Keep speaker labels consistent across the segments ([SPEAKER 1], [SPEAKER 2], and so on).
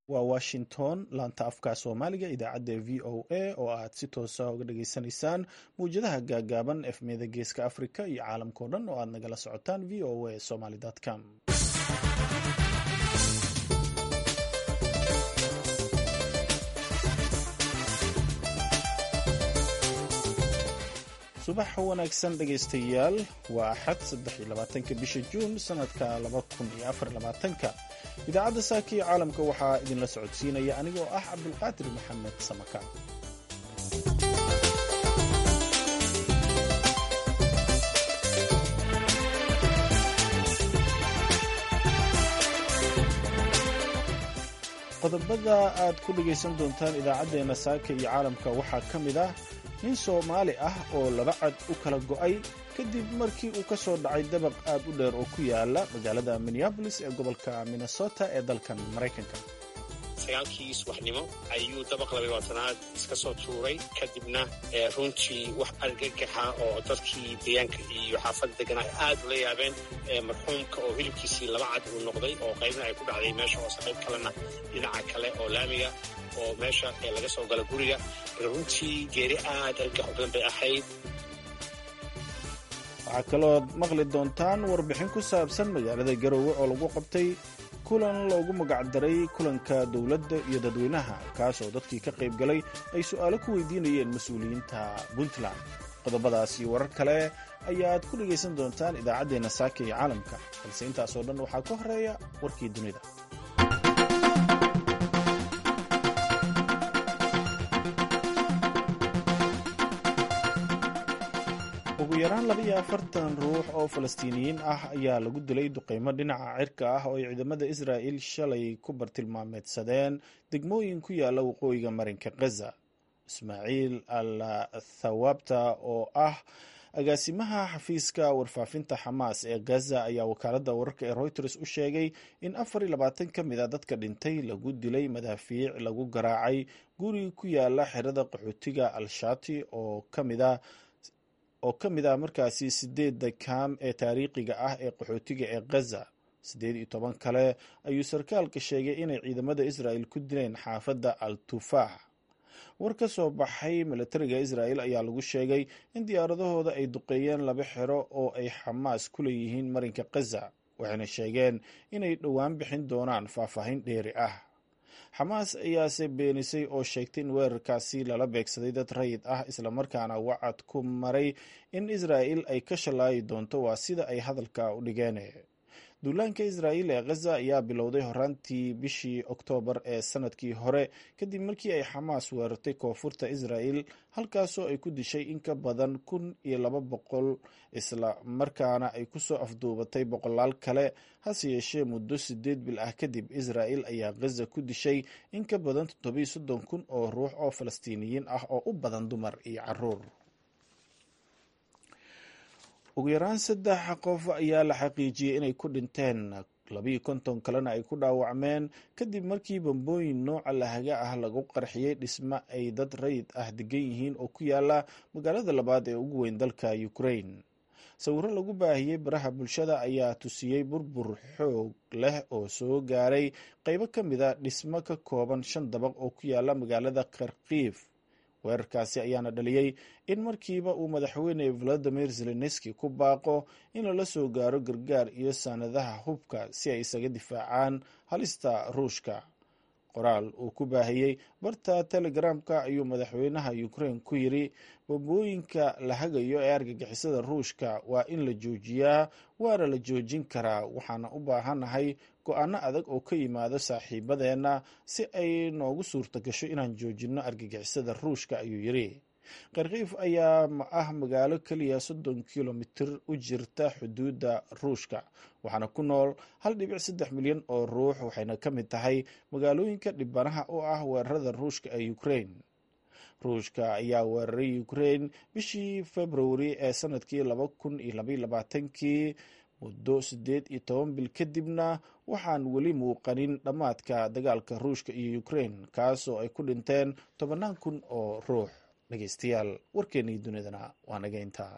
[SPEAKER 1] waa Washington, laanta afka Soomaaliga, idaacadda VOA oo aad si toosa uga dhageysanaysaan mawjadaha gaagaaban efmiyada Geeska Afrika iyo caalamkao dhan oo aad nagala socotaan voasomali.com. subax wanaagsan dhegaystayaal, waa axad 23 bisha Juun sanadka 2024. idaacadda saaka iyo caalamka waxaa idinla socodsiinaya anigoo ah Cabdulqaadir Maxamed Samaka. qodobada aad ku dhagaysan doontaan idaacadeena saaka iyo caalamka waxaa ka mid ah nin Soomaali ah oo laba cad u kala go'ay kadib markii uu ka soo dhacay dabaq aad u dheer oo ku yaala magaalada Minneapolis ee gobolka Minnesota ee dalkan Maraykanka.
[SPEAKER 2] 9 subaxnimo ayuu dabaq 22aad iska soo tuuray, kadibna runtii wax argagaxa oo dadkii deegaanka iyo xaafadda degan ay aad ula yaabeen. marxuumka oo hilibkiisii laba cad uu noqday oo qaybna ay ku dhacday meesha hoose, qayb kalena dhinaca kale oo laamiga oo meesha laga soo gala guriga. runtii geeri aad argagax badan bay ahayd.
[SPEAKER 1] waxaa kaloo maqli doontaan warbixin ku saabsan magaalada Garowe oo lagu qabtay kulan loogu magacdaray kulanka dowladda iyo dadweynaha, kaasoo dadkii ka qayb galay ay su'aalo ku weydiinayeen mas-uuliyiinta Puntland. qodobadaas iyo warar kale ayaad ku dhagaysan doontaan idaacaddeenna saaka iyo caalamka, balse intaasoo dhan waxaa ka horeeya warkii dunida. ugu yaraan 42 ruux oo Falastiiniyiin ah ayaa lagu dilay duqeymo dhinaca cirka ah oo ay ciidamada Israa'iil shalay ku bartilmaameedsadeen degmooyin ku yaala waqooyiga marinka Gaza. Ismaaciil al-Thawabta oo ah agaasimaha xafiiska warfaafinta Xamaas ee Gaza ayaa wakaaladda wararka ee Reuters u sheegay in 24 ka mid a dadka dhintay lagu dilay madaafiic lagu garaacay guri ku yaala xerada qaxootiga Al-Shati oo ka mid ah markaasi 8 kaam ee taariikhiga ah ee qaxootiga ee Gaza. 18 kale ayuu sarkaalka sheegay inay ciidamada Israa'iil ku dileen xaafadda Al-Tufaax. war ka soo baxay militariga Israa'iil ayaa lagu sheegay in diyaaradahooda ay duqeeyeen 2 xero oo ay Xamaas ku leeyihiin marinka Gaza, waxayna sheegeen inay dhowaan bixin doonaan faahfaahin dheeri ah. Xamaas ayaase beenisay oo sheegtay in weerarkaasi lala beegsaday dad rayid ah, islamarkaana wacad ku maray in Israa'iil ay ka shalaayi doonto, waa sida ay hadalka u dhigeen. duulaanka Israa'iil ee Gaza ayaa bilowday horaantii bishii Oktoobar ee sanadkii hore kadib markii ay Xamaas weerartay koonfurta Israa'iil, halkaasoo ay ku dishay in ka badan 1,200 isla markaana ay ku soo afduubatay boqolaal kale. hase yeeshee muddo 8 bil ah kadib, Israa'iil ayaa Gaza ku dishay in ka badan 37,000 oo ruux oo Falastiiniyiin ah oo u badan dumar iyo carruur. ugu yaraan 3 qof ayaa la xaqiijiyey inay ku dhinteen, 52 kalena ay ku dhaawacmeen kadib markii bambooyin nooca lahaga ah lagu qarxiyey dhisme ay dad rayid ah degan yihiin oo ku yaala magaalada labaad ee ugu weyn dalka Ukraine. sawirro lagu baahiyey baraha bulshada ayaa tusiyey burbur xoog leh oo soo gaaray qaybo ka mid a dhismo ka kooban 5 dabaq oo ku yaala magaalada Kharkiv. weerarkaasi ayaana dhaliyey in markiiba uu madaxweyne Volodymyr Zelensky ku baaqo in lala soo gaaro gargaar iyo saanadaha hubka si ay isaga difaacaan halista Ruushka. qoraal uu ku baahiyey barta Telegramka ayuu madaxweynaha Ukraine ku yiri, bambooyinka la hagayo ee argagixisada Ruushka waa in la joojiyaa, waana la joojin karaa. waxaana u baahanahay go'aano adag oo ka yimaado saaxiibadeena si ay noogu suurto gasho inaan joojino argagixisada Ruushka, ayuu yiri. Kharkiv ayaa ah magaalo kaliya 30 kilomitir u jirta xuduudda Ruushka, waxaana ku nool 1.3 milyan oo ruux, waxayna ka mid tahay magaalooyinka dhibanaha u ah weerarada Ruushka ee Ukraine. Ruushka ayaa weeraray Ukraine bishii February ee sanadkii 2022 muddo 18 bil kadibna waxaan weli muuqanin dhammaadka dagaalka Ruushka iyo Ukraine, kaasoo ay ku dhinteen 10,000 oo ruux. dhegaystayaal, warkeennii dunidana waa naga intaa.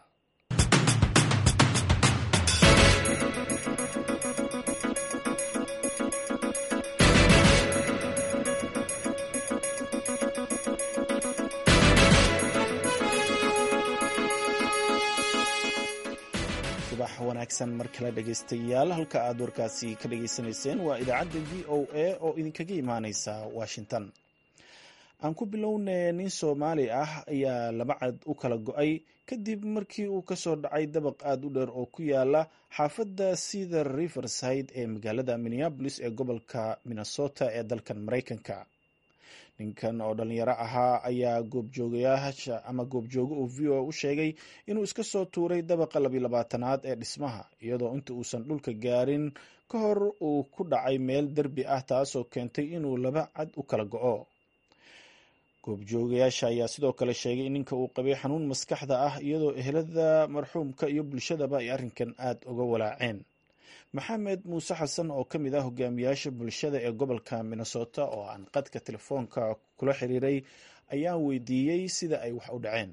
[SPEAKER 1] wanaagsan mar kale dhegaystayaal, halka aad warkaasi ka dhagaysanayseen waa idaacadda v o a oo idinkaga imaaneysa washington. aan ku bilownay, nin Soomaali ah ayaa laba cad u kala go'ay kadib markii uu kasoo dhacay dabaq aad u dheer oo ku yaala xaafadda Cedar Riverside ee magaalada Minneapolis ee gobolka Minnesota ee dalkan Mareykanka. ninkan oo dhalinyaro ahaa ayaa goobjooge uu v o u sheegay inuu iska soo tuuray dabaqa 22aad ee dhismaha, iyadoo inta uusan dhulka gaarin ka hor uu ku dhacay meel derbi ah, taasoo keentay inuu laba cad u kala go'o. goobjoogayaasha ayaa sidoo kale sheegay in ninka uu qabay xanuun maskaxda ah, iyadoo ehelada marxuumka iyo bulshadaba ay arrinkan aad uga walaaceen. maxamed muuse xasan oo ka mid ah hogaamiyaasha bulshada ee gobolka Minnesota oo aan qadka telefoonka kula xiriiray ayaa weydiiyey sida ay wax u dhaceen.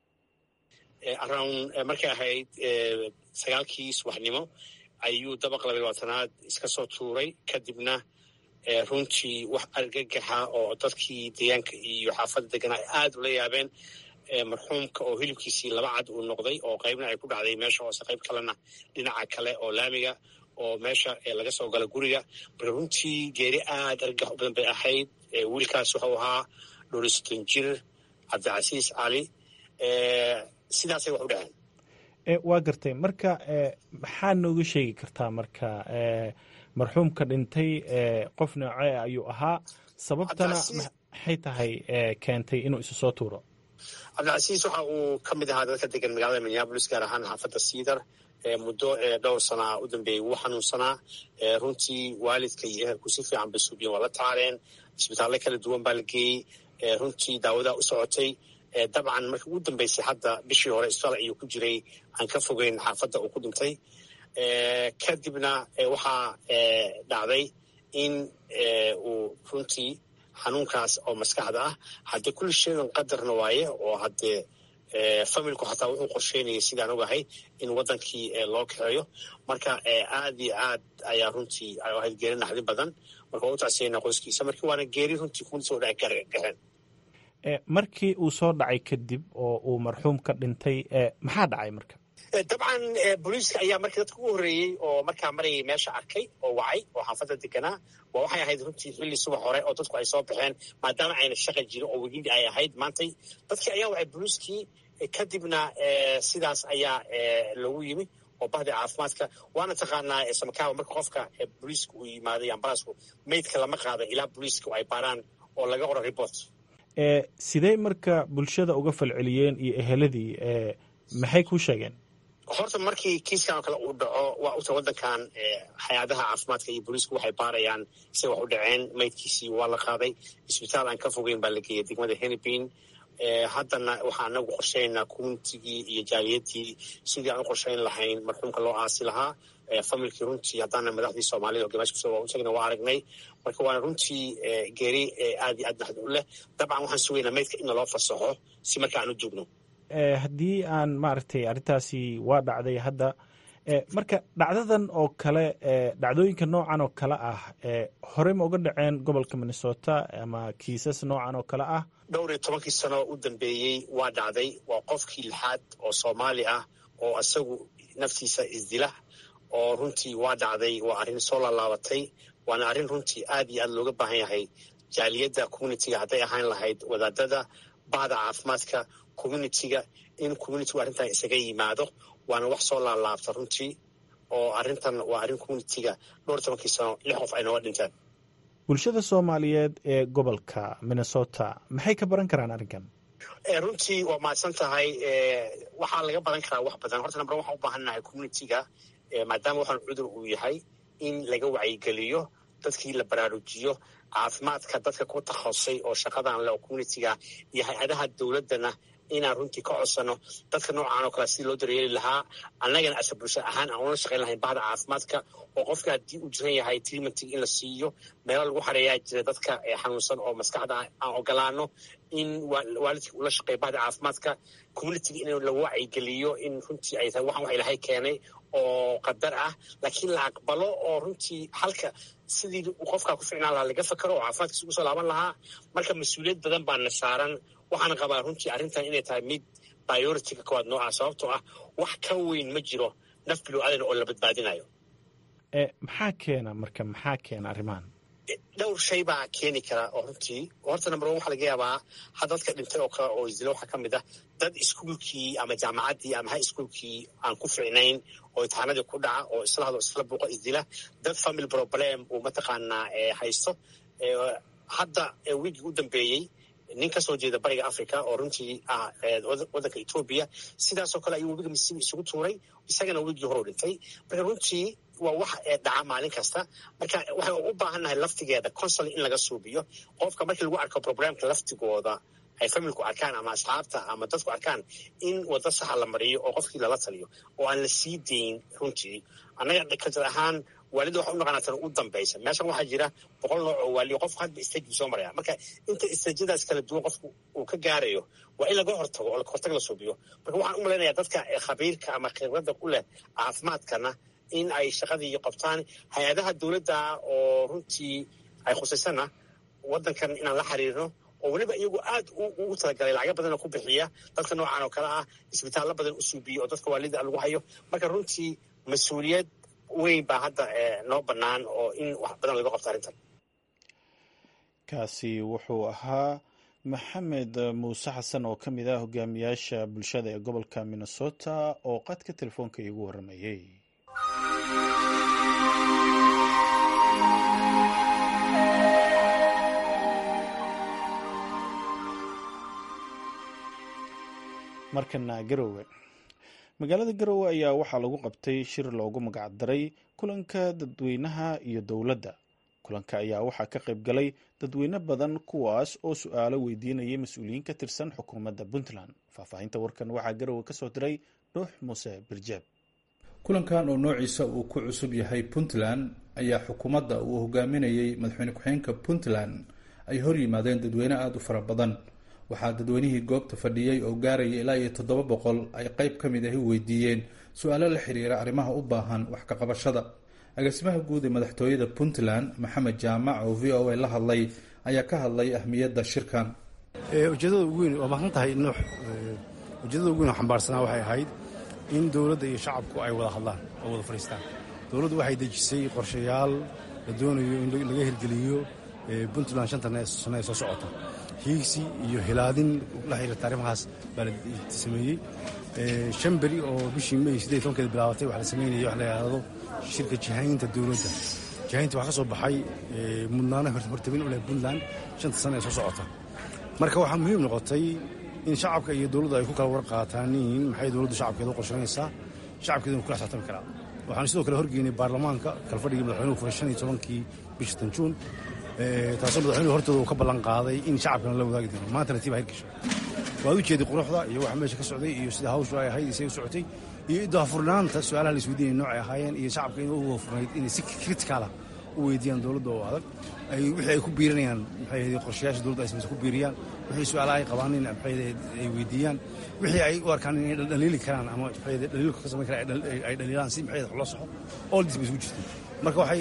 [SPEAKER 2] markay ahayd 9:00 subaxnimo ayuu dabaq 22aad iska soo tuuray, kadibna runtii wax argagaxa oo dadkii deegaanka iyo xaafadda deganaa aad ula yaabeen. marxuumka oo hilibkiisii laba cad uu noqday, oo qaybna ay ku dhacday meesha hoose, qayb kalena dhinaca kale oo laamiga oo meesha laga soo gala guriga. marka runtii geeri aad argagax u badan bay ahayd. wiilkaas wuxuu ahaa 60 jir, cabdicasiis cali. sidaasay wax u dhaceen.
[SPEAKER 3] waa gartay. marka maxaa nooga sheegi kartaa marka marxuumka dhintay qof noocee ayuu ahaa, sababtana maxay tahay keentay inuu isu soo tuuro?
[SPEAKER 2] cabdicasiis waxa uu ka mid ahaa dadka degan magaalada Minneapolis, gaar ahaan xaafadda Cedar. muddo dhowr sana u dambeeyey wuu xanuunsanaa. runtii waalidka iyo ehelku si fiican bay suubiyen, waa la taaleen. isbitaallo kala duwan baa la geeyey. runtii daawadaa u socotay. dabcan markii ugu dambeysay hadda bishii hore isbitaal ayuu ku jiray, aan ka fogeyn xaafadda uu ku dhintay. kadibna waxaa dhacday in uu runtii xanuunkaas oo maskaxda ah, haddee kulli sheegan qadarna waaye, oo haddee familku xataa wuxuu qorsheynayay sidaan ogahay in wadankii loo kaxeeyo. marka aad iyo aad ayaa runtii ahayd geeri naxdin badan. marka waa u tacsiyeyna qoyskiisa. markii waana geeri runtii kuma soo dhaci kargaxeen.
[SPEAKER 3] markii uu soo dhacay kadib oo uu marxuumka dhintay, maxaa dhacay marka?
[SPEAKER 2] dabcan booliiska ayaa markii dadka ugu horreeyey oo markaa marayay meesha arkay oo wacay, oo xaafadda deganaa. waa waxay ahayd runtii xilli subax hore oo dadku ay soo baxeen, maadaama ayna shaqa jirin oo wegindi ay ahayd maantay. dadkii ayaa wacay booliiskii, kadibna sidaas ayaa lagu yimi oo bahda caafimaadka. waana taqaanaa samakaaba marka qofka booliiska uu yimaaday ambalaasku, meydka lama qaada ilaa booliiska ay baaraan oo laga qoro report.
[SPEAKER 3] sidee marka bulshada uga falceliyeen iyo eheladii, maxay ku sheegeen?
[SPEAKER 2] horta markii kiiskan oo kale uu dhaco, waa uta wadankan hay-adaha caafimaadka iyo booliisku waxay baarayaan siday wax u dhaceen. meydkiisii waa la qaaday, isbitaal aan ka fogeyn baa la geeyay degmada Hennepin. haddana waxaan anagu qorsheynaa communitigii iyo jaaliyadii sidii aan u qorsheyn lahayn marxuumka loo aasi lahaa. familkii runtii haddaana madaxdii soomaalida oo gabash kusoo u tagna waa aragnay. marka waana runtii geeri aad iyo aad naxdi u leh. dabcan waxaan sugaynaa meydka in loo fasaxo si marka aan u joogno.
[SPEAKER 3] haddii aan maaragtay arrintaasi waa dhacday hadda, marka dhacdadan oo kale, dhacdooyinka noocan oo kale ah, horey ma uga dhaceen gobolka Minnesota ama kiisas noocan oo kale ah?
[SPEAKER 2] 12 sano u dambeeyey waa dhacday. waa qofkii 6aad oo Soomaali ah oo isagu naftiisa isdila, oo runtii waa dhacday. waa arrin soo laalaabatay. waana arrin runtii aad iyo aad looga baahan yahay jaaliyadda communitiga, hadday ahaan lahayd wadaadada, bahda caafimaadka, communitiga, in communitigu arrintan isaga yimaado. waana wax soo laalaabta runtii, oo arrintan waa arrin communitiga 12 sano 6 qof ay nooga dhinteen.
[SPEAKER 3] bulshada Soomaaliyeed ee gobolka Minnesota maxay ka baran karaan arrinkan?
[SPEAKER 2] runtii waa mahadsan tahay. waxaa laga baran karaa wax badan. horta number waxaan u baahannahay communitiga, maadaama waxaan cudur uu yahay, in laga wacyigeliyo, dadkii la baraarujiyo, caafimaadka dadka ku takhasusay oo shaqadan leh oo communitiga iyo hay-adaha dowladdana inaan runtii ka codsano dadka noocaan oo kale sidii loo daryeeli lahaa. annagana asa bulsho ahaan aan ula shaqayn lahayn bahda caafimaadka, oo qofka haddii uu jiran yahay treatmentig in la siiyo, meelo lagu xareeyaa jira dadka xanuunsan oo maskaxda aan ogolaano, in waalidka ula shaqeeya bahda caafimaadka, communitiga in lagu wacyigeliyo in runtii ay tahay waxaan wax ilaahay keenay oo qadar ah, laakiin la aqbalo oo runtii halka sidii qofkaa ku ficnaan lahaa laga fakaro oo caafimaadkiisa ugu soo laaban lahaa. marka mas-uuliyad badan baana saaran. waxaana qabaa runtii arrintan inay tahay mid priority-ga koowaad nooca, sababtoo ah wax ka weyn ma jiro naf bilow-aadan oo la badbaadinayo.
[SPEAKER 3] maxaa keena arrimahan?
[SPEAKER 2] dhowr shay baa keeni kara oo runtii horta number one waxaa laga yaabaa dadka dhintay oo kale oo isdila waxaa ka mid ah dad iskuulkii ama jaamacaddii ama high schoolkii aan ku ficnayn oo imtixaanadii ku dhaca oo isla hado isla buuqa isdila, dad family problem uu mataqaanaa haysto. hadda wiigii u dambeeyey nin ka soo jeeda bariga Africa oo runtii ah waddanka Ethiopia sidaasoo kale ayuu webiga Mississippi isugu tuuray, isagana wiigii hore u dhintay. marka runtii waa wax dhaca maalin kasta. marka waxaan u baahannahay laftigeeda consul in laga suubiyo qofka markii lagu arko problemka laftigooda ay familku arkaan ama asxaabta ama dadku arkaan in waddo saxa la mariyo oo qofkii lala taliyo oo aan la sii dayn. runtii annaga kaljar ahaan waalida waxa u naqanaa tan u dambaysa. meeshan waxaa jira 100 nooc oo waaliyo qofku hadba stage soo maraya. marka inta stageyadaas kala duwan qofku uu ka gaarayo waa in laga hortago oo hortag la suubiyo. marka waxaan u malaynayaa dadka khabiirka ama khibradda ku leh caafimaadkana in ay shaqadii qabtaan. hay-adaha dowladda oo runtii ay khusaysana waddankan inaan la xiriirno oo weliba iyagu aad ugu talagalay lacaga badanoo ku bixiya dadka noocan oo kale ah, isbitaallo badan u suubiyo oo dadka waalida lagu hayo. marka runtii mas-uuliyad weyn baa hadda noo bannaan oo in wax badan laga qabto arrintan.
[SPEAKER 1] kaasi wuxuu ahaa maxamed muuse xasan oo ka mid ah hogaamiyaasha bulshada ee gobolka Minnesota oo qadka telefoonka iigu waramayay. markana Garowe. magaalada Garowe ayaa waxaa lagu qabtay shir loogu magac daray kulanka dadweynaha iyo dowladda. kulanka ayaa waxaa ka qayb galay dadweyne badan kuwaas oo su'aalo weydiinayay mas-uuliyiin ka tirsan xukuumadda Puntland. faahfaahinta warkan waxaa Garowe ka soo diray Ruux Muuse Birjeeb.
[SPEAKER 4] kulankan oo noociisa uu ku cusub yahay Puntland ayaa xukuumadda uu hogaaminayay madaxweyne ku-xigeenka Puntland ay hor yimaadeen dadweyne aada u fara badan. waxaa dadweynihii goobta fadhiyey oo gaaraya ilaa iyo 700 ay qayb ka mid ahi weydiiyeen su-aalo la xiriira arrimaha u baahan wax ka qabashada. agaasimaha guud ee madaxtooyada Puntland Maxamed Jaamac oo VOA la hadlay ayaa ka hadlay ahmiyadda shirkan.
[SPEAKER 5] ujeedada ugu weyn waa baahan tahay nuux. ujeedada ugu weyn oo xambaarsanaa waxay ahayd in dowladda iyo shacabku ay wada hadlaan oo wada fadhiistaan. dowladdu waxay dejisay qorshayaal la doonayo in laga hirgeliyo Puntland 5 sano soo socota. hiigsi iyo hilaadin la xiriirta arrimahaas baa la sameeyey. 5 beri oo bishii May 18 bilaabatay waxa la sameeyay wax la yiraahdo shirka jihaynta dowladda. jihaynta waxa ka soo baxay mudnaana hortabin u leh Puntland 5 sano soo socota. marka waxaa muhiim noqotay in shacabka iyo dowladda ay ku kala warqaataan maxay dowladdu shacabkeeda u qorsheynaysaa, shacabkeeduna ku xisaabtami karaa. waxaan sidoo kale horgeynay baarlamaanka kalfadhiga madaxweynuhu furay 15 bishii Juun taasoo madaxweynuhu hortooda uu ka ballan qaaday in shacabkana la wadaagi doono. maantana tiiba hirgashay. waad u jeeday quruxda iyo waxa meesha ka socday iyo sida hawshu ay ahayd isay u socotay iyo daafurnaanta su'aalaha la isweydiinay noocay ahaayeen iyo shacabka inuu ugu furnayd inay si critical ah u weydiiyaan dowladda oo adag ay wixii ay ku biirinayaan maxay ahayd qorshayaasha dowladda ay samayso ku biiriyaan wixii su'aalaha ay qabaan in maxay ay weydiiyaan wixii ay u arkaan inay dhaliili karaan ama maxay dhaliilku ka samayn karaan ay dhaliilaan si maxay wax loo saxo all this is jirtay. marka waxay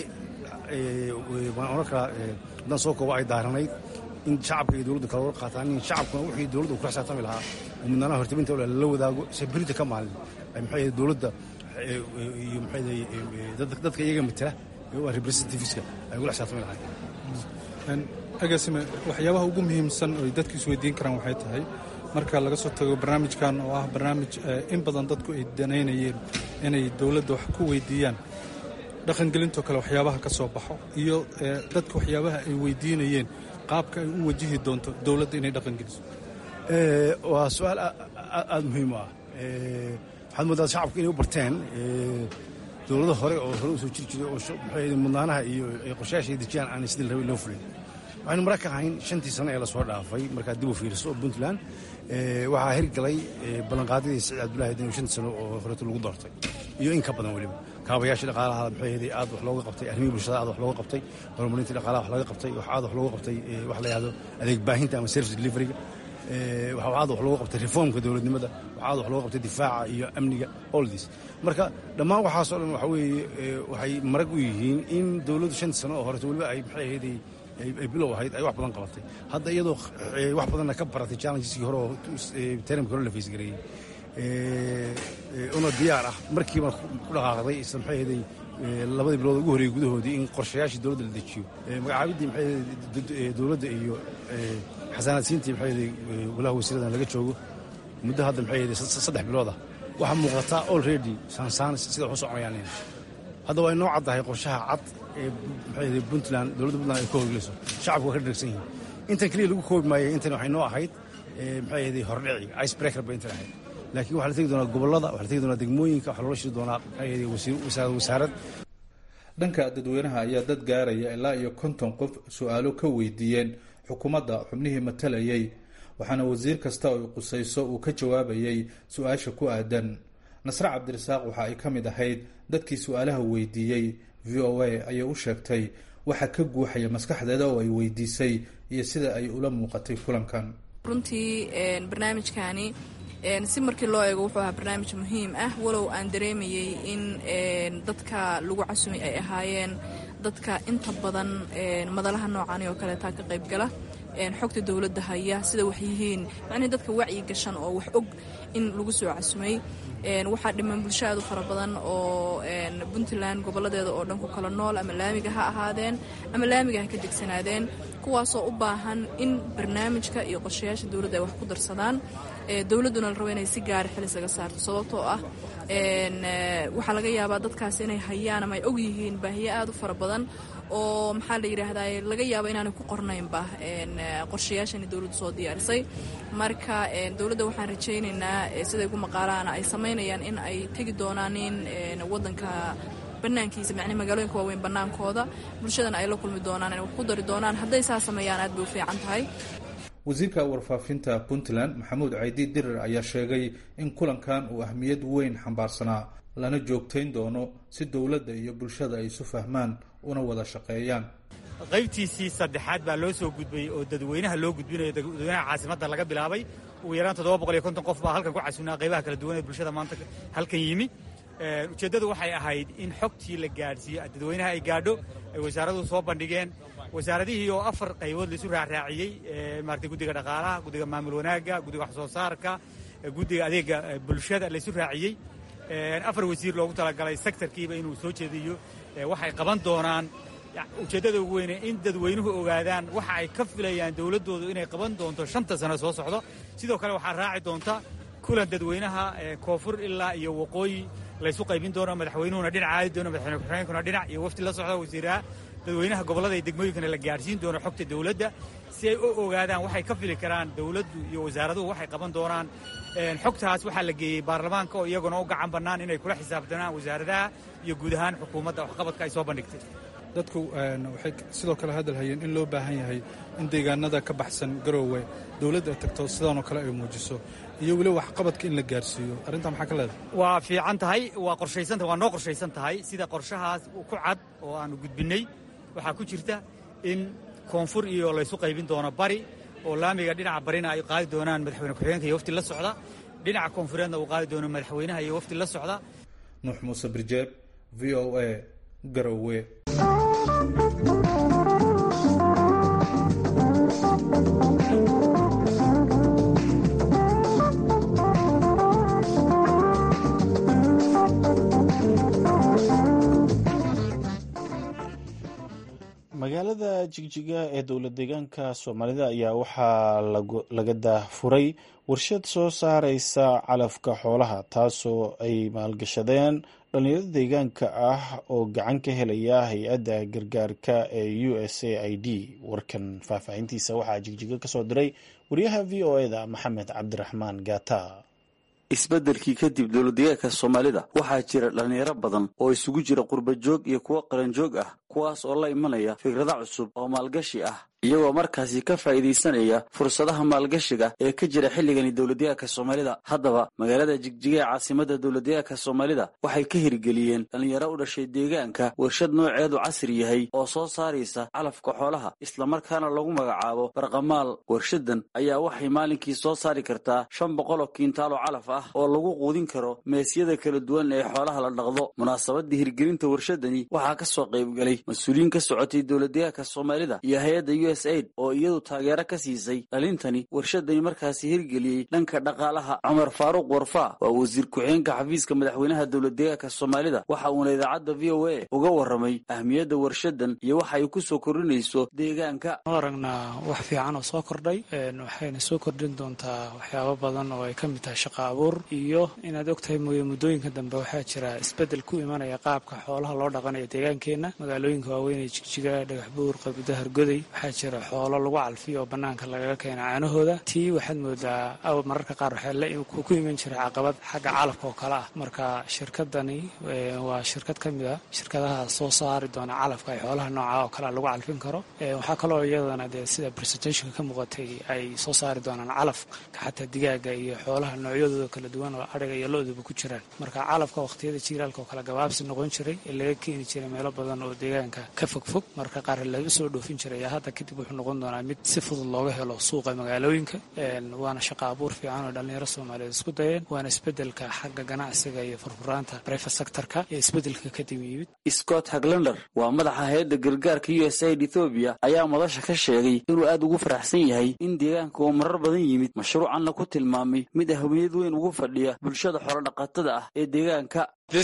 [SPEAKER 5] waan oran karaa dan soo kooba ay daaranayd in shacabka iyo dowladda kala war qaataan in shacabkuna wixii dowladda ku xisaabtami lahaa mudnaanaha hortabinta la wadaago sabirita ka maalin ay maxay dowladda iyo maxay dadka iyaga matala oo representativeska ay ugu xisaabtami lahaayeen.
[SPEAKER 6] agaasime waxyaabaha ugu muhiimsan oo dadku isweydiin karaan waxay tahay marka laga soo tago barnaamijkan oo ah barnaamij in badan dadku ay danaynayeen inay dowladda wax ku weydiiyaan dhaqangelintoo kale waxyaabaha ka soo baxo iyo dadka waxyaabaha ay weydiinayeen qaabka ay u wajihi doonto dowladda inay dhaqangeliso.
[SPEAKER 5] waa su-aal aada muhiim u ah. waxaad moodaa shacabku inay u barteen dowlado hore oo hore u soo jiri jiray oo maxay mudnaanaha iyo qorshayaasha ay dejiyaan aan sidii rabay loo fulin. waxaynu mara ka ahayn 5 sano ee la soo dhaafay markaad dib u fiiriso Puntland waxaa hirgalay ballanqaadidii Saciid Cabdullaahi Deni 5 sano oo horeeto lagu doortay iyo in ka badan waliba kaabayaasha dhaqaalaha maxay aad wax looga qabtay arrimaha bulshada aad wax looga qabtay horumarinta dhaqaalaha wax laga qabtay wax aad wax looga qabtay wax la yiraahdo adeeg baahinta ama service delivery waxa aad wax looga qabtay reformka dowladnimada waxa aad wax looga qabtay difaaca iyo amniga all this. marka dhammaan waxaas oo dhan waxa weeye waxay marag u yihiin in dowladdu 5 sano oo horeeto waliba ay maxay ay bilow ahayd ay wax badan qabatay. hadda iyadoo wax badanna ka baratay challengeski hore oo termka hore la face gareeyay una diyaar ah markiiba ku dhaqaaqday isla maxay ahayd labadii bilood ugu horreeyey gudahoodii in qorshayaashii dowladda la dejiyo magacaabidii maxay ahayd dowladda iyo xasaanadsiintii maxay ahayd walaha wasiiradan laga joogo muddo hadda maxay ahayd 3 bilood ah waxaa muuqataa already saansaan sida wax u soconayaan hadda waa inoo caddahay qorshaha cad ee maxay ahayd puntland dowladda puntland ay ka howlgelayso shacabku waa ka dharagsan yihiin intan keliya lagu koobi maayay intan waxay noo ahayd maxay ahayd hordhici ice breaker bay intan ahayd laakiin waxaa la tegi doonaa gobollada waxaa la tegi doonaa degmooyinka waxaa loola shiri doonaa maxay ahayd wasaarad
[SPEAKER 4] dhanka dadweynaha ayaa dad gaaraya ilaa iyo 50 qof su-aalo ka weydiiyeen xukuumadda xubnihii matalayay waxaana wasiir kasta oo qusayso uu ka jawaabayay su-aasha ku aadan nasre cabdirasaaq waxa ay ka mid ahayd dadkii su-aalaha weydiiyey v o a ayay u sheegtay waxa ka guuxaya maskaxdeeda oo ay weydiisay iyo sida ay ula muuqatay kulankan
[SPEAKER 7] runtii barnaamijkani si markii loo eego wuxuu ahaa barnaamij muhiim ah walow aan dareemayey in dadka lagu casumay ay ahaayeen dadka inta badan madalaha noocani oo kaleetaa ka qayb gala xogta dowladda haya sida wax yihiin macnihii dadka wacyi gashan oo wax og in lagu soo casumay waxaa dhiman bulsho aad u fara badan oo puntland gobolladeeda oo dhan ku kala nool ama laamiga ha ahaadeen ama laamiga ha ka degsanaadeen kuwaasoo u baahan in barnaamijka iyo qorshayaasha dowladda ay wax ku darsadaan dowladduna la rabo inay si gaara xil isaga saarto sababtoo ah waxaa laga yaabaa dadkaas inay hayaan ama ay og yihiin baahiye aad u fara badan oo maxaa la yidhaahdaa laga yaabo inaanay ku qornaynba qorshayaashani dowladdu soo diyaarisay marka dowladda waxaan rajaynaynaa siday ku maqaalaana ay samaynayaan in ay tegi doonaan in waddanka banaankiisa macnii magaalooyinka waaweyn bannaankooda bulshadana ay la kulmi doonaan inay wax ku dari doonaan hadday saa sameeyaan aad bay u fiican tahay
[SPEAKER 4] wasiirka warfaafinta puntland maxamuud caydi dirir ayaa sheegay in kulankan uu ahmiyad weyn xambaarsanaa lana joogtayn doono si dowladda iyo bulshada ay isu fahmaan una wada shaqeeyaan
[SPEAKER 8] qaybtiisii saddexaad baa loo soo gudbay oo dadweynaha loo gudbinayo dadweynaha caasimadda laga bilaabay ugu yaraan 750 qof baa halkan ku casuunaa qaybaha kala duwan ee bulshada maanta halkan yimi ujeeddadu waxay ahayd in xogtii la gaadhsiiyo dadweynaha ay gaadho ay wasaaraduhu soo bandhigeen wasaaradihii oo 4 qaybood la isu raacraaciyey maartay guddiga dhaqaalaha guddiga maamul wanaagga guddiga wax soo saarka guddiga adeega bulshada la isu raaciyey 4 wasiir loogu talagalay sektorkiiba inuu soo jeediyo waxay qaban doonaan ujeeddada ugu weyne in dadweynuhu ogaadaan waxa ay ka filayaan dowladdoodu inay qaban doonto 5 sano soo socdo sidoo kale waxaa raaci doonta kulan dadweynaha koonfur ilaa iyo waqooyi la isu qaybin doono madaxweynuhuna dhinac aadi doono madaxweyne ku-xigeenkuna dhinac iyo wafti la socda wasiiraha dadweynaha gobollada iyo degmooyinkana la gaadhsiin doono xogta dowladda si ay u ogaadaan waxay ka fili karaan dowladdu iyo wasaaraduhu waxay qaban doonaan xogtaas waxaa la geeyey baarlamaanka oo iyaguna u gacan bannaan inay kula xisaabtanaan wasaaradaha iyo guud ahaan xukuumadda waxqabadka ay soo bandhigtay
[SPEAKER 6] dadku waxay sidoo kale hadal hayeen in loo baahan yahay in deegaanada ka baxsan garoowe dowladda ay tagto sidaanoo kale ay muujiso iyo weli waxqabadka in la gaarsiiyo arrintaa maxaa ka leedahay
[SPEAKER 8] waa fiican tahay waa qorshaysantahay waa noo qorshaysan tahay sida qorshahaas ku cad oo aanu gudbinnay waxaa ku jirta in koonfur iyo laysu qaybin doono bari oo laamiga dhinaca barina ay qaadi doonaan madaxweyne ku-xigeenka iyo wafti la socda dhinaca koonfureedna uu qaadi doono madaxweynaha iyo wafti la socda
[SPEAKER 4] nuux muuse birjeeb v o a garowe
[SPEAKER 1] magaalada jigjiga ee dowlad deegaanka soomaalida ayaa waxaa laga daahfuray warshad soo saareysa calafka xoolaha taasoo ay maalgashadeen dhalinyarada deegaanka ah oo gacan ka helaya hay-adda gargaarka ee USAID. warkan faahfaahintiisa waxaa jigjiga kasoo diray wariyaha v o eda maxamed cabdiraxmaan gaata.
[SPEAKER 9] isbeddelkii kadib dowladdeegaanka soomaalida waxaa jira dhallinyaro badan oo isugu jira qurbajoog iyo kuwo qaranjoog ah kuwaas oo la imanaya fikrada cusub oo maalgashi ah iyagoo markaasi ka faa'iidaysanaya fursadaha maalgashiga ee ka jira xilligani dowladdeegaanka soomaalida. haddaba magaalada jigjiga ee caasimadda dowladdeegaanka soomaalida waxay ka hirgeliyeen dhallinyaro u dhashay deegaanka warshad nooceedu casri yahay oo soo saaraysa calafka xoolaha islamarkaana lagu magacaabo barqamaal. warshadan ayaa waxay maalinkii soo saari kartaa 500 oo kiintaal oo calaf ah oo lagu quudin karo meesyada kala duwan ee xoolaha la dhaqdo. munaasabadii hirgelinta warshadani waxaa ka soo qaybgalay mas-uuliyiin ka socotay dowladdeegaanka soomaalida iyo hay-adda USAID oo iyadu taageero ka siisay dhalintani warshadani markaasi hirgeliyey dhanka dhaqaalaha. Cumar Faaruq Warfaa waa wasiir ku-xigeenka xafiiska madaxweynaha dowladdeegaanka Soomaalida, waxa uuna idaacadda VOA uga warramay ahmiyadda warshadan iyo waxa ay ku soo kordhinayso deegaanka.
[SPEAKER 10] aragnaa wax fiican oo soo kordhay, waxayna soo kordhin doontaa waxyaabo badan oo ay ka mid tahay shaqo abuur iyo inaad ogtahay muddooyinka dambe waxaa jira isbeddel ku imanaya qaabka xoolaha loo dhaqanayo deegaankeenna. magaalooyinka waaweyn ee Jigjiga, Dhagaxbuur, Qabida, Hargoday waxaa jira xoolo lagu calfiyo oo bannaanka lagaga keena caanahooda. tii waxaad moodaa mararka qaar waxaa ku iman jira caqabad xagga calafka oo kale ah. marka shirkadani waa shirkad ka mid a shirkadaha soo saari doona calafka ay xoolaha nooca oo kale lagu calfin karo. waxaa kaloo iyadana dee sida presentationka ka muuqatay ay soo saari doonaan calafka xataa digaaga iyo xoolaha noocyadooda kala duwan oo adhiga iyo lo-duba ku jiraan. marka calafka waqtiyada jiilaalka oo kale gabaabsi noqon jiray ee laga keeni jiray meelo badan oo deegaanka ka fogfog, marka qaar laga soo dhoofin jiray. hadda kadib wuxuu noqon doonaa mid si fudud looga helo suuqa magaalooyinka. waana shaqo abuur fiican oo dhalinyaro Soomaaliyeed isku dayeen, waana isbedelka xagga ganacsiga iyo furfuraanta private sector-ka ee isbedelka kadib yimid.
[SPEAKER 9] Scott Haglander waa madaxa hay'adda gargaarka USAID Ethiopia ayaa madasha ka sheegay inuu aad ugu faraxsan yahay in deegaanka uu marar badan yimid, mashruucanna ku tilmaamay mid ahmiyad weyn ugu fadhiya bulshada xoolo-dhaqatada ah ee deegaanka.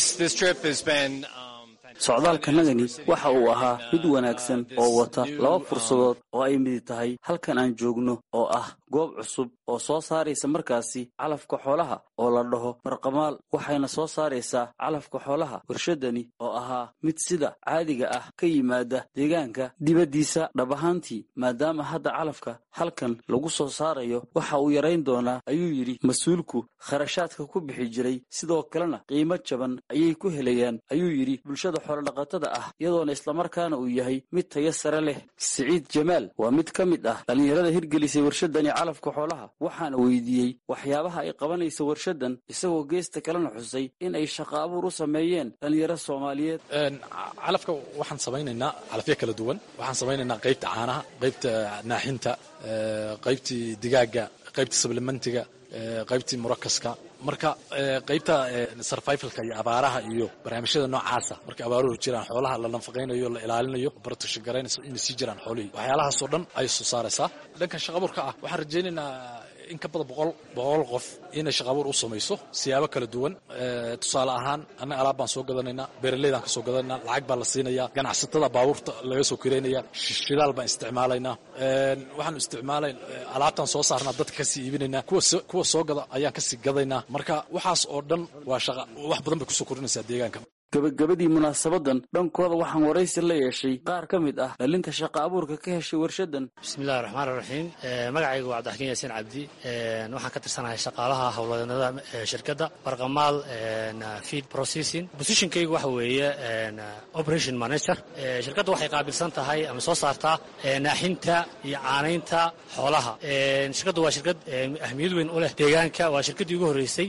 [SPEAKER 9] socdaalkanagani waxa uu ahaa mid wanaagsan oo wata laba fursadood oo ay mid tahay halkan aan joogno oo ah goob cusub oo soo saaraysa markaasi calafka xoolaha oo la dhaho barqamaal, waxayna soo saaraysaa calafka xoolaha warshadani oo ahaa mid sida caadiga ah ka yimaada deegaanka dibaddiisa. dhab ahaantii maadaama hadda calafka halkan lagu soo saarayo waxa uu yarayn doonaa, ayuu yidhi mas-uulku, kharashaadka ku bixi jiray, sidoo kalena qiimo jaban ayay ku helayaan, ayuu yidhi bulshada xoolo-dhaqatada ah, iyadoona islamarkaana uu yahay mid tayo sare leh. Siciid Jamaal waa mid ka mid ah dhallinyarada hirgelisay warshadani calafka xoolaha, waxaana weydiiyey waxyaabaha ay qabanaysa warshadan, isagoo geesta kalena xusay in ay shaqo abuur u sameeyeen dhallinyaro Soomaaliyeed.
[SPEAKER 11] calafka waxaan samaynaynaa calafyo kala duwan. waxaan samaynaynaa qaybta caanaha, qaybta naaxinta, qaybtii digaaga, qaybta sablimentiga, qaybtii murakaska. marka qaybta survivalka iyo abaaraha iyo barnaamijyada noocaasa, markay abaaruhu jiraan xoolaha la nafaqaynayo, la ilaalinayo, protection garaynayso inay sii jiraan xoolihii, waxyaalahaasoo dhan ay soo saaraysaa. dhanka shaqabuurka ah waxaan rajaynaynaa in ka badan boqol qof inay shaqabuur u samayso siyaabo kala duwan. tusaale ahaan annaga alaab baan soo gadanaynaa, beeraleydaan ka soo gadanaynaa, lacag baa la siinayaa, ganacsatada baabuurta laga soo kireynaya, shidaal baan isticmaalaynaa, waxaanu isticmaalayn alaabtaan soo saarnaa dadka kasii iibinaynaa, kuwa soo gada ayaan kasii gadaynaa. marka waxaas oo dhan waa shaqa wax badan bay kusoo kordhinaysaa deegaanka.
[SPEAKER 9] gabagabadii munaasabadan dhankooda waxaan waraysi la yeeshay qaar ka mid ah dhalinta shaqo abuurka ka heshay warshadan.
[SPEAKER 12] bismillahi raxmaani raxiim. magacaygu waa cabdixakiin yaasiin cabdi. waxaan ka tirsanahay shaqaalaha howlwadeennada shirkadda barqamaal feed processing. positionkaygu waxa weeye operation manager. shirkadda waxay qaabilsan tahay ama soo saartaa naaxinta iyo caanaynta xoolaha. shirkaddu waa shirkad ahmiyad weyn u leh deegaanka. waa shirkaddii ugu horreysay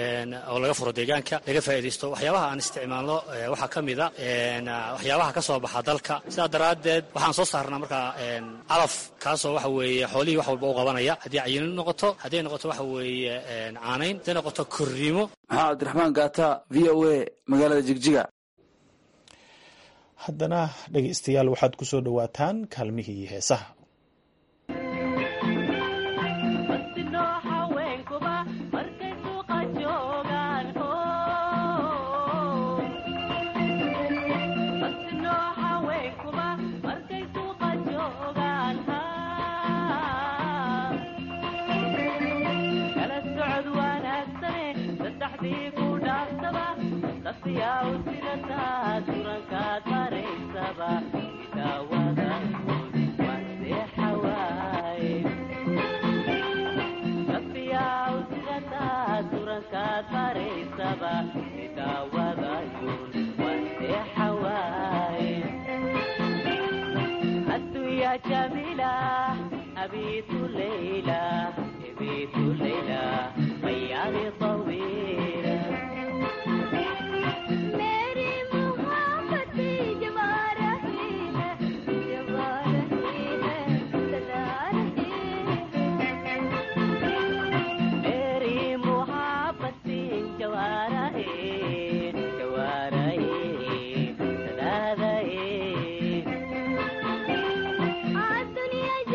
[SPEAKER 12] oo laga furo deegaanka laga faa'iidaysto. waxyaabaha aan isticmaalno waxaa ka mid a waxyaabaha ka soo baxa dalka. sidaa daraaddeed waxaan soo saarnaa markaa calaf kaasoo waxa weeye xoolihii wax walba u qabanaya, haddii cayilin noqoto, hadday noqoto waxa weeye caanayn, hadday noqoto korriimo.
[SPEAKER 9] maxaa cabdiraxmaan gaata, v o a, magaalada Jigjiga.
[SPEAKER 1] haddana dhegaystayaal waxaad ku soo dhowaataan kaalmihii heesaha.
[SPEAKER 13] أبيت الليلة أبيت الليلة ميالي طويلة ميري محبتي جمالة فيها جمالة فيها سدارة فيها ميري محبتي جوارة جوارة سدارة الدنيا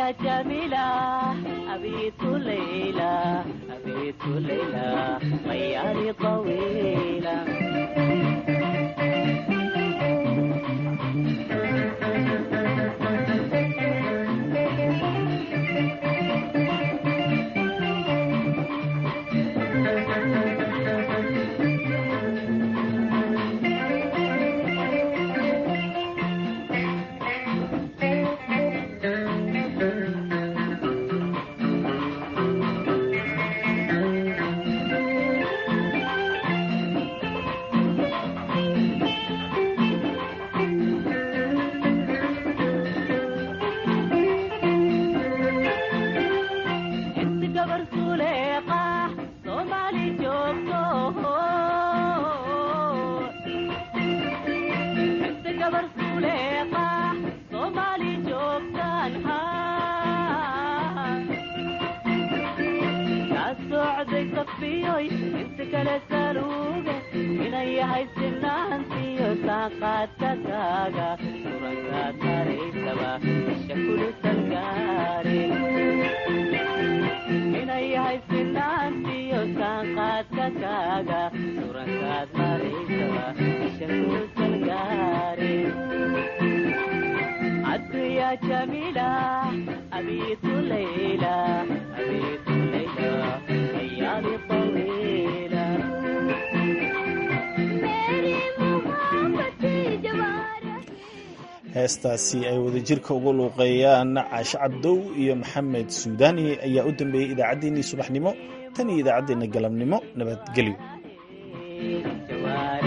[SPEAKER 13] يا جميلة أبيت ليلى أبيت ليلى ليالي طويلة يا جميلة أبيت ليلى أبيت ليلى ليالي طويلة
[SPEAKER 1] heestaasi ay wadajirka ugu luuqeeyaan caashe cabdow iyo maxamed suudaani ayaa u dambeeyey idaacaddeenii subaxnimo tan iyo idaacaddeenna galabnimo nabadgelyo